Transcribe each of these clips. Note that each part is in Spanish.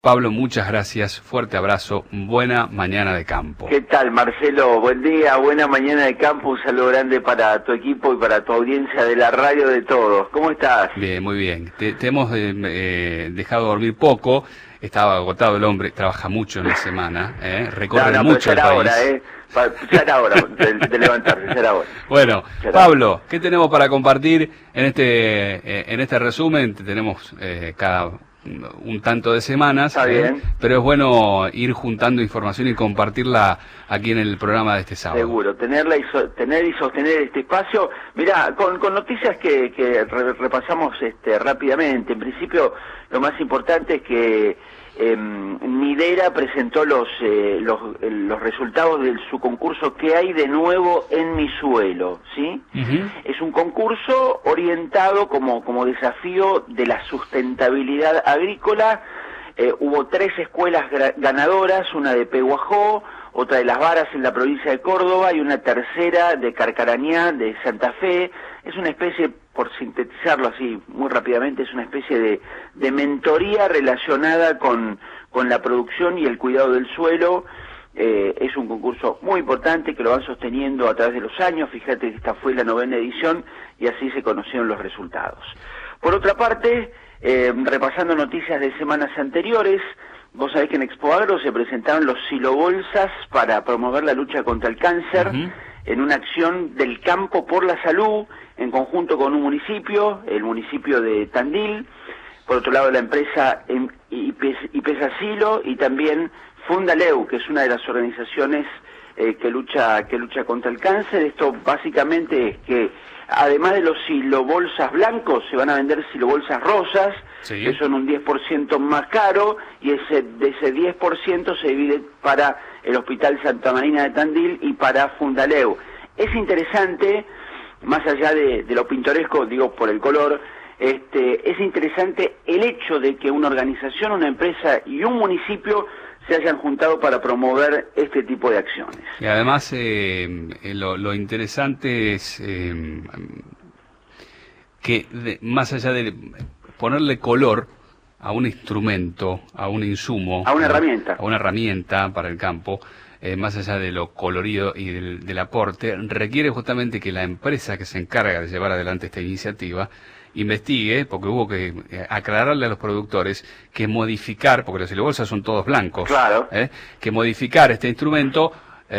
Pablo, muchas gracias, fuerte abrazo, buena mañana de campo. ¿Qué tal, Marcelo? Buen día, buena mañana de campo, un saludo grande para tu equipo y para tu audiencia de la radio de todos. ¿Cómo estás? Bien, muy bien. Te hemos dejado dormir poco, estaba agotado el hombre, trabaja mucho en la semana, recorre mucho el país. Ya era hora de levantarse, ya era hora. Bueno, Pablo, ¿qué tenemos para compartir en este resumen? Tenemos cada un tanto de semanas, está bien. Pero es bueno ir juntando información y compartirla aquí en el programa de este sábado. Seguro, tener y sostener este espacio. Mirá, con noticias que repasamos rápidamente. En principio, lo más importante es que Nidera presentó los resultados de su concurso ¿Qué hay de nuevo en mi suelo? ¿Sí? Uh-huh. Es un concurso orientado como desafío de la sustentabilidad agrícola. Hubo 3 escuelas ganadoras, una de Pehuajó, otra de Las Varas en la provincia de Córdoba y una tercera de Carcarañá, de Santa Fe. Es una especie, por sintetizarlo así muy rápidamente, es una especie de mentoría relacionada con la producción y el cuidado del suelo. Es un concurso muy importante que lo van sosteniendo a través de los años. Fíjate que esta fue la 9ª edición y así se conocieron los resultados. Por otra parte, repasando noticias de semanas anteriores, vos sabés que en Expo Agro se presentaron los silobolsas para promover la lucha contra el cáncer. Uh-huh. En una acción del campo por la salud, en conjunto con un municipio, el municipio de Tandil, por otro lado la empresa IPESA Silo y también Fundaleu, que es una de las organizaciones que lucha contra el cáncer. Esto básicamente es que además de los silobolsas blancos, se van a vender silobolsas rosas, sí, que son un 10% más caro, y de ese 10% se divide para el Hospital Santa Marina de Tandil y para Fundaleu. Es interesante, más allá de lo pintoresco, digo por el color, es interesante el hecho de que una organización, una empresa y un municipio se hayan juntado para promover este tipo de acciones. Y además lo interesante es que más allá de ponerle color a un instrumento, a un insumo, a una herramienta para el campo, más allá de lo colorido y del aporte, requiere justamente que la empresa que se encarga de llevar adelante esta iniciativa investigue, porque hubo que aclararle a los productores que modificar, porque los silobolsas son todos blancos, claro, que modificar este instrumento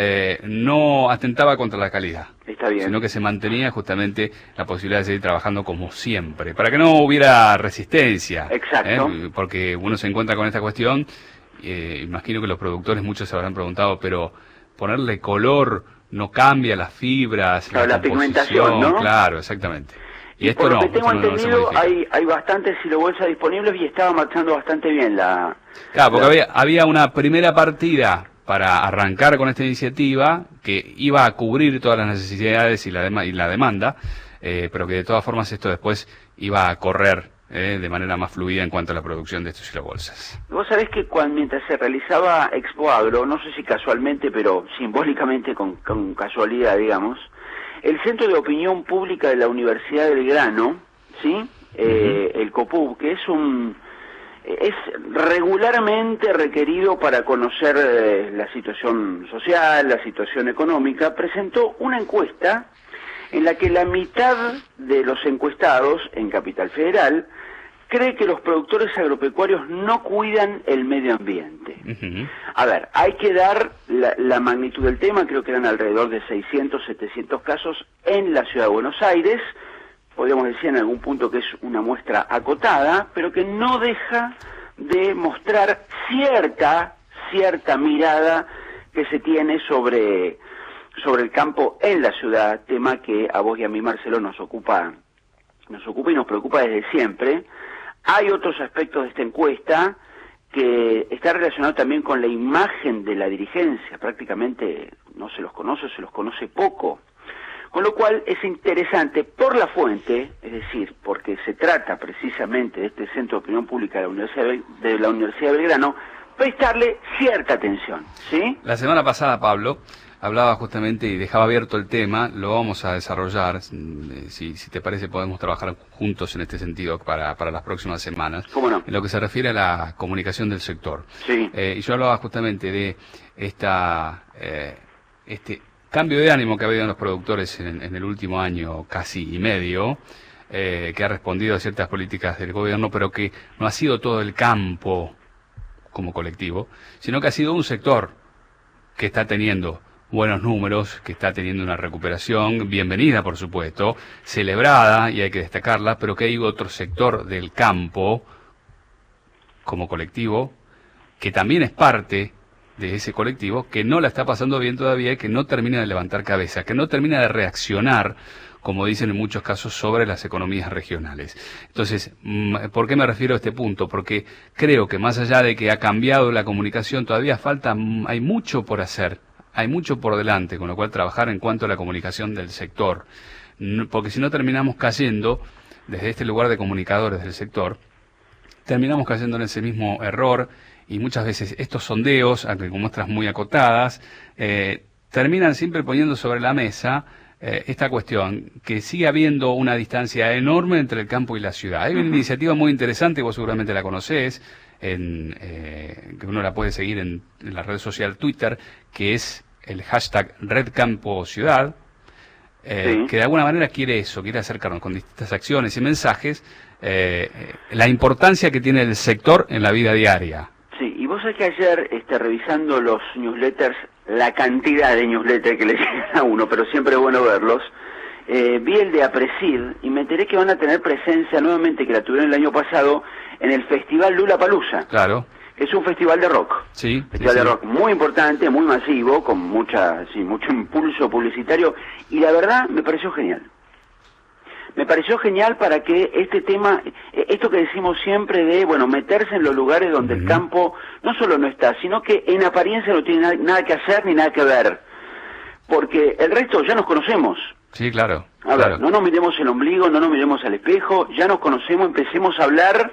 no atentaba contra la calidad. Está bien. Sino que se mantenía justamente la posibilidad de seguir trabajando como siempre, para que no hubiera resistencia. Exacto. Porque uno se encuentra con esta cuestión, imagino que los productores muchos se habrán preguntado, pero ponerle color no cambia las fibras, claro, la pigmentación, ¿no? Claro, exactamente. Y esto por lo que tengo entendido, hay bastantes silobolsas disponibles y estaba marchando bastante bien la... Claro, porque había una primera partida para arrancar con esta iniciativa que iba a cubrir todas las necesidades y la demanda, pero que de todas formas esto después iba a correr de manera más fluida en cuanto a la producción de estos silobolsas. Vos sabés que mientras se realizaba Expo Agro, no sé si casualmente, pero simbólicamente con casualidad, digamos, el Centro de Opinión Pública de la Universidad de Belgrano, ¿sí? El COPUB, que es regularmente requerido para conocer la situación social, la situación económica, presentó una encuesta en la que la mitad de los encuestados en Capital Federal cree que los productores agropecuarios no cuidan el medio ambiente. Uh-huh. A ver, hay que dar la magnitud del tema, creo que eran alrededor de 600, 700 casos en la ciudad de Buenos Aires. Podríamos decir en algún punto que es una muestra acotada, pero que no deja de mostrar cierta mirada que se tiene sobre el campo en la ciudad, tema que a vos y a mí, Marcelo, nos ocupa y nos preocupa desde siempre. Hay otros aspectos de esta encuesta que está relacionado también con la imagen de la dirigencia. Prácticamente no se los conoce, se los conoce poco. Con lo cual es interesante por la fuente, es decir, porque se trata precisamente de este Centro de Opinión Pública de la Universidad de Belgrano, prestarle cierta atención, ¿sí? La semana pasada, Pablo, hablaba justamente y dejaba abierto el tema, lo vamos a desarrollar, si te parece podemos trabajar juntos en este sentido para las próximas semanas. ¿Cómo no? En lo que se refiere a la comunicación del sector. Sí. Y yo hablaba justamente de este cambio de ánimo que ha habido en los productores en el último año casi y medio, que ha respondido a ciertas políticas del gobierno, pero que no ha sido todo el campo como colectivo, sino que ha sido un sector que está teniendo buenos números, que está teniendo una recuperación, bienvenida por supuesto, celebrada y hay que destacarla, pero que hay otro sector del campo como colectivo, que también es parte de ese colectivo, que no la está pasando bien todavía y que no termina de levantar cabeza, que no termina de reaccionar, como dicen en muchos casos, sobre las economías regionales. Entonces, ¿por qué me refiero a este punto? Porque creo que más allá de que ha cambiado la comunicación, todavía hay mucho por hacer. Hay mucho por delante, con lo cual trabajar en cuanto a la comunicación del sector. Porque si no terminamos cayendo, desde este lugar de comunicadores del sector, terminamos cayendo en ese mismo error y muchas veces estos sondeos, aunque con muestras muy acotadas, terminan siempre poniendo sobre la mesa esta cuestión, que sigue habiendo una distancia enorme entre el campo y la ciudad. Hay una iniciativa muy interesante, vos seguramente la conocés, que uno la puede seguir en la red social Twitter, que es el hashtag RedCampoCiudad, Sí. que de alguna manera quiere acercarnos con distintas acciones y mensajes, la importancia que tiene el sector en la vida diaria. Sí, y vos sabés que ayer, revisando los newsletters, la cantidad de newsletters que le llegan a uno, pero siempre es bueno verlos, vi el de Apresid y me enteré que van a tener presencia nuevamente, que la tuvieron el año pasado, en el Festival Lollapalooza. Claro. Es un festival de rock. Sí. Festival de rock muy importante, muy masivo, con mucho impulso publicitario, y la verdad me pareció genial. Me pareció genial para que este tema, esto que decimos siempre de, meterse en los lugares donde el campo no solo no está, sino que en apariencia no tiene nada que hacer ni nada que ver. Porque el resto ya nos conocemos. Sí, claro. A ver, no nos miremos el ombligo, no nos miremos al espejo, ya nos conocemos, empecemos a hablar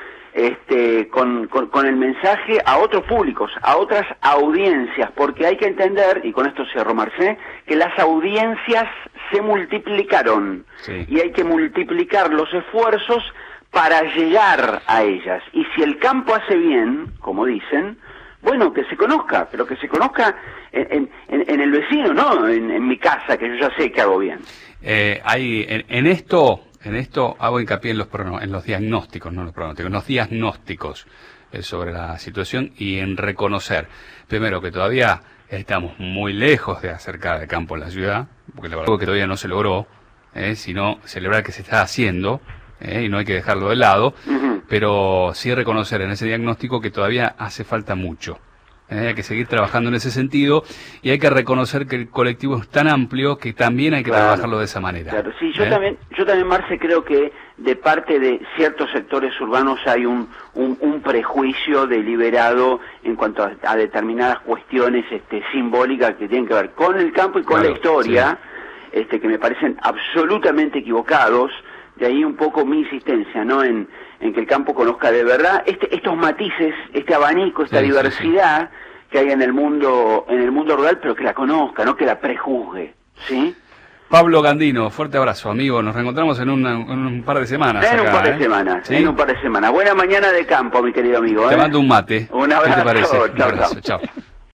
con el mensaje a otros públicos, a otras audiencias, porque hay que entender, y con esto cierro, Marcé, que las audiencias se multiplicaron, sí, y hay que multiplicar los esfuerzos para llegar a ellas. Y si el campo hace bien, como dicen, bueno, que se conozca, pero que se conozca en el vecino, no en mi casa, que yo ya sé que hago bien. En esto hago hincapié en los diagnósticos, no los pronósticos, en los diagnósticos sobre la situación y en reconocer, primero, que todavía estamos muy lejos de acercar el campo a la ciudad, porque la verdad es que todavía no se logró, sino celebrar que se está haciendo, y no hay que dejarlo de lado, pero sí reconocer en ese diagnóstico que todavía hace falta mucho. Hay que seguir trabajando en ese sentido y hay que reconocer que el colectivo es tan amplio que también hay que trabajarlo de esa manera. Claro, sí, yo también, Marce, creo que de parte de ciertos sectores urbanos hay un prejuicio deliberado en cuanto a determinadas cuestiones simbólicas que tienen que ver con el campo y con la historia, sí, que me parecen absolutamente equivocados. De ahí un poco mi insistencia, ¿no? En que el campo conozca de verdad estos matices, este abanico, esta diversidad que hay en el mundo rural, pero que la conozca, no que la prejuzgue, ¿sí? Pablo Gandino, fuerte abrazo, amigo. Nos reencontramos en un par de semanas. En un par de semanas. Buena mañana de campo, mi querido amigo. Te mando un mate. Un abrazo. ¿Qué te parece? Chao, Un abrazo. Chao.